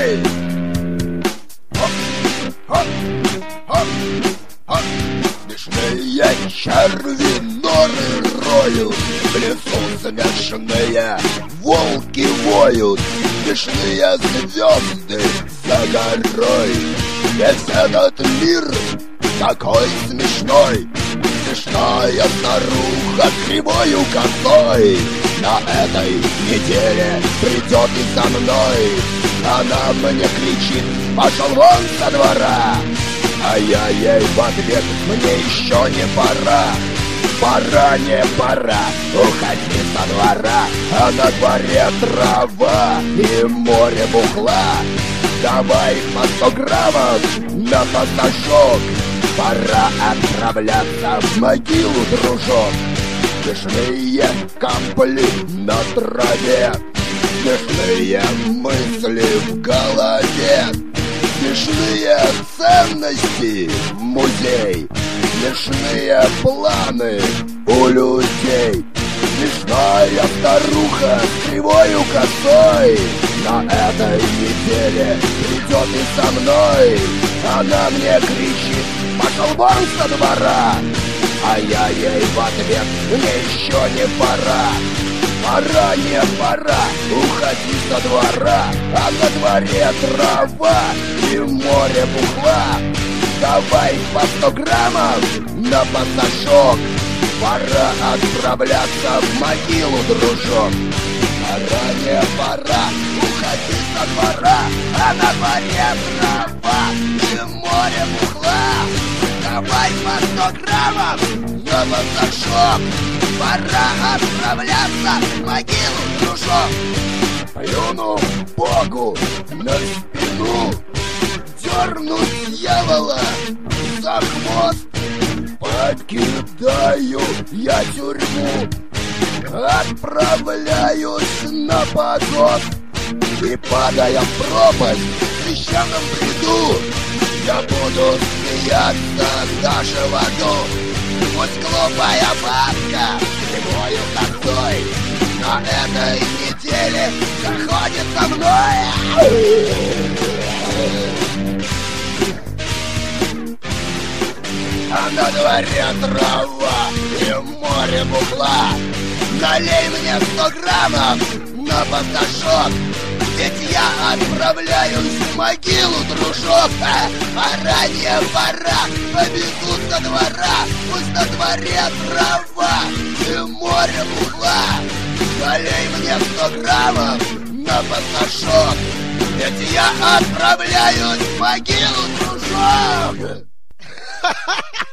Эй! Хоп, хоп, хоп, хоп. Смешные черви норы роют, в лесу смешные волки воют, смешные звезды за горой. Весь этот мир такой смешной, смешная старуха кривою косой на этой неделе придет и за мной. Она мне кричит: пошел вон со двора. А я ей в ответ: мне еще не пора. Пора, не пора, уходи со двора. А на дворе трава и море бухла. Давай по 100 граммов на пасашок. Пора отправляться в могилу, дружок. Смешные капли на траве, смешные мысли в голове, смешные ценности в музей, смешные планы у людей. Смешная старуха с кривою косой на этой неделе придет и со мной. Она мне кричит: пошел вон со двора. А я ей в ответ: мне еще не пора. Пора, не пора, уходи со двора. А на дворе трава и море бухла. Давай по 100 граммов на пасашок. Пора отправляться в могилу, дружок. Пора, не пора, уходи со двора. А на дворе трава и море бухла. Давай по 100 граммов на пасашок. Пора отправляться в могилу, дружок. Плюну Богу на спину, дерну дьявола за хвост. Покидаю я тюрьму, отправляюсь на погост. И падая в пропасть в священном бреду, я буду смеяться даже в аду. Пусть глупая бабка кривою косой на этой неделе заходит со мной. А на дворе трава и море бухла. Налей мне 100 граммов на пасашок, ведь я отправляюсь в могилу, дружок. Пора, не пора, побегу со двора. Пусть на дворе трава и море бухла. Налей мне 100 граммов на пасашок, ведь я отправляюсь в могилу, дружок.